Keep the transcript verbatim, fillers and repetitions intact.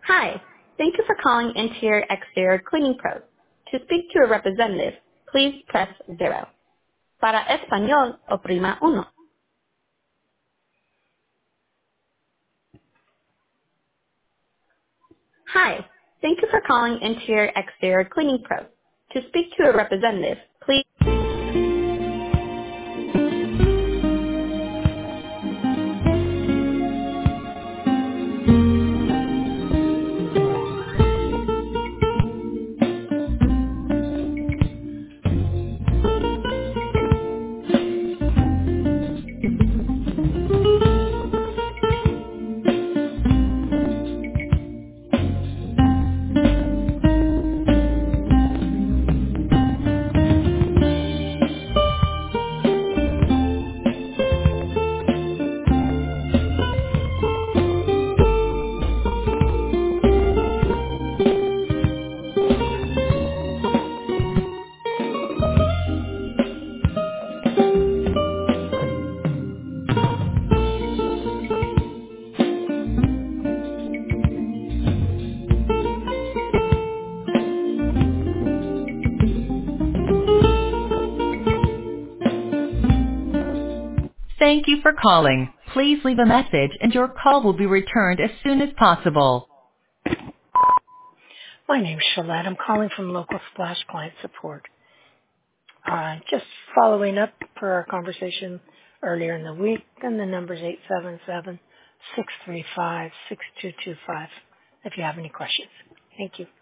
Hi. Thank you for calling Interior Exterior Cleaning Pros. To speak to a representative, please press zero. Para español, oprima uno. Hi. Thank you for calling Interior Exterior Cleaning Pros. To speak to a representative, please. Thank you for calling. Please leave a message and your call will be returned as soon as possible. My name's Shalette. I'm calling from local Splash Client Support. Uh, just following up for our conversation earlier in the week, and the number's eight seven seven, six three five, six two two five if you have any questions. Thank you.